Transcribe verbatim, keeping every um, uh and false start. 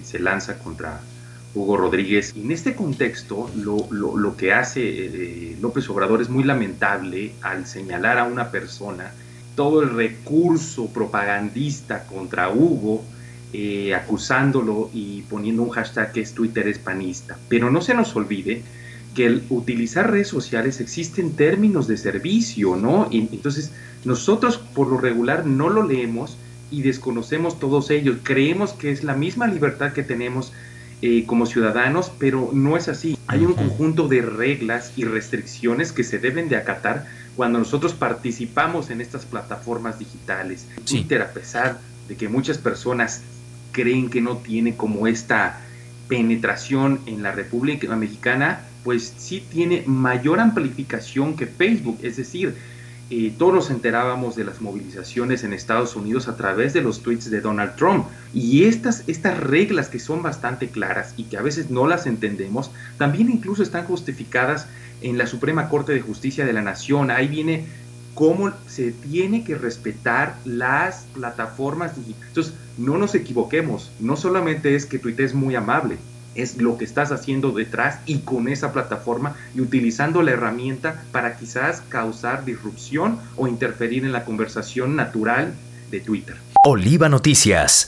se lanza contra Hugo Rodríguez. En este contexto, lo, lo, lo que hace eh, López Obrador es muy lamentable al señalar a una persona todo el recurso propagandista contra Hugo, eh, acusándolo y poniendo un hashtag que es Twitter es panista. Pero no se nos olvide que el utilizar redes sociales existen términos de servicio, ¿no? Y entonces nosotros por lo regular no lo leemos y desconocemos todos ellos. Creemos que es la misma libertad que tenemos eh, como ciudadanos, pero no es así. Hay un conjunto de reglas y restricciones que se deben de acatar cuando nosotros participamos en estas plataformas digitales. Sí. Twitter, a pesar de que muchas personas creen que no tiene como esta penetración en la República Mexicana, pues sí tiene mayor amplificación que Facebook, es decir, eh, todos nos enterábamos de las movilizaciones en Estados Unidos a través de los tweets de Donald Trump, y estas, estas reglas que son bastante claras y que a veces no las entendemos, también incluso están justificadas en la Suprema Corte de Justicia de la Nación. Ahí viene cómo se tiene que respetar las plataformas digitales. Entonces, no nos equivoquemos, no solamente es que Twitter es muy amable, es lo que estás haciendo detrás y con esa plataforma y utilizando la herramienta para quizás causar disrupción o interferir en la conversación natural de Twitter. Oliva Noticias.